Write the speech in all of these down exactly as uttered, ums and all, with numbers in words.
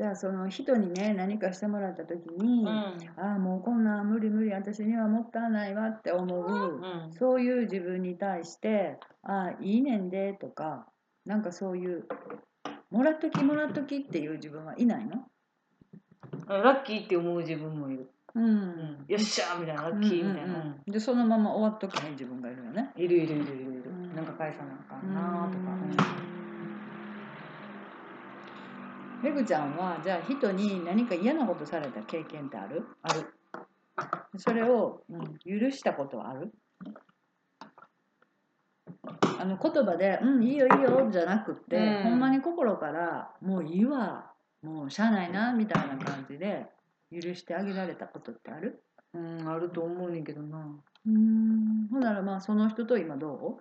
じゃあその人にね何かしてもらった時に、 うんああもうこんなん無理無理私にはもったいないわって思う、 うんそういう自分に対してああいいねんでとかなんかそういうもらっときもらっときっていう自分はいないの？ ラッキーって思う自分もいる、 ううんん、よっしゃーみたいな、ラッキーみたいな、 うんうんうん、でそのまま終わっときね自分がいるよね。 いるいるいるいるいる、 うんなんか返さなあかんなとか、 めぐちゃんはじゃあ人に何か嫌なことされた経験ってある？ ある。 それを、うん、許したことはある？あの言葉で「うんいいよいいよ」じゃなくって、 うんほんまに心から「もういいわもうしゃあないな」みたいな感じで許してあげられたことってある？ うん、あると思うねんけどな。 うーんほんならまあその人と今ど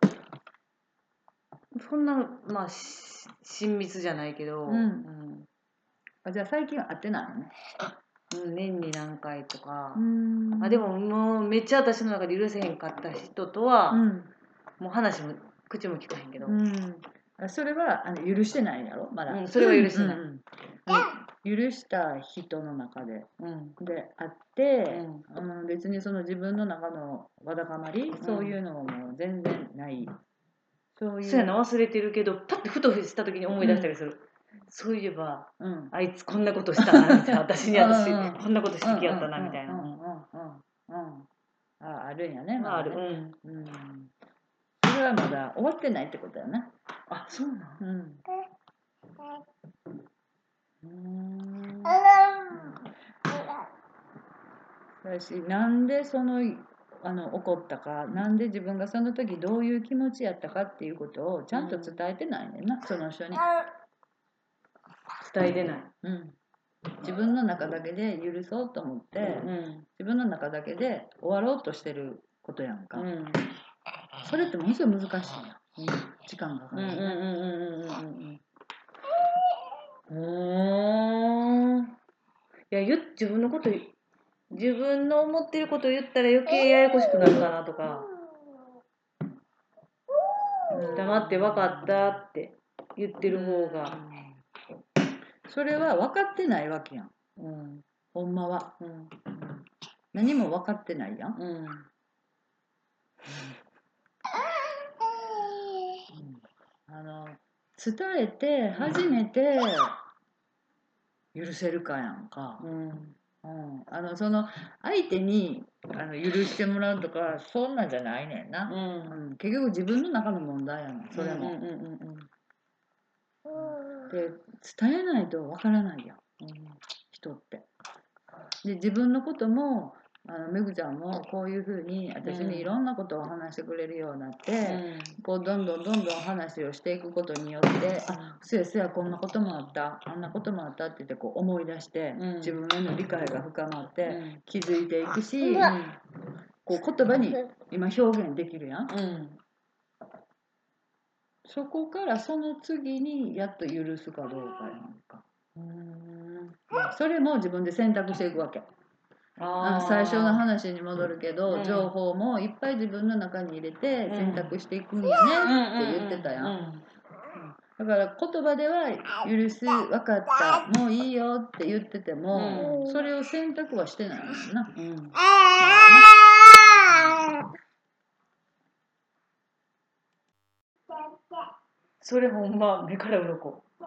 そんな、まあ、し親密じゃないけど、 う？うんうんあじゃあ最近は会ってないのね。 うん年に何回とかうー。んあでももうめっちゃ私の中で許せへんかった人とは、 うんもう話も口も聞かへんけど、 うんあそれはあの許してないやろまだ、 うんそれは許してない、 うんうんあの許した人の中でうんであって、 ううん別にその自分の中のわだかまり、そういうのももう全然ないそういうそうやな、忘れてるけどパッてふとした時に思い出したりする、そういえばうんあいつこんなことしたなみたいな、私に私うんうんこんなことしてきやったなうんうんみたいな、 うんうんうんうんああるんやねまはある、 だね、 うんうん、それはまだ終わってないってことやな。 あそうなんうんうんだしなんでそのあの怒ったかなんで自分がその時どういう気持ちやったかっていうことをちゃんと伝えてないねんな、その人に。 伝えてない、 うん自分の中だけで許そうと思って、 うん自分の中だけで終わろうとしてることやんか、 うんそれってものすごい難しいやん、 うん時間がかかうんうんうんるよね、 うんうんうんうんいや言自分のこと自分の思ってることを言ったら余計ややこしくなるかなとか、黙って分かったって言ってる方が、 それは分かってないわけやん、 うん、 ほんまは、 うん、 何も分かってないやん、 うん、 あの伝えて初めて許せるかやんか、 うん、 うん、あのその相手にあの許してもらうとかそんなんじゃないねんな、 うん、 うん、結局自分の中の問題やねんそれも、 うんうんうんで伝えないとわからないやん人って。で自分のこともあのめぐちゃんもこういうふうに私にいろんなことを話してくれるようになって、 うんこうどんどんどんどん話をしていくことによって「あそやそやこんなこともあったあんなこともあった」って言ってこう思い出して、 うん自分への理解が深まって、 うん気づいていくし、 うんこう言葉に今表現できるやん、 うんそこからその次にやっと許すかどうかやんか、 うんそれも自分で選択していくわけ。ああ最初の話に戻るけど、 うん情報もいっぱい自分の中に入れてうん選択していくんやねって言ってたやん、 うんうんだから言葉では許す分かったもういいよって言ってても、 うんそれを選択はしてないもんな、 うんうんまだな、 それほんま目から鱗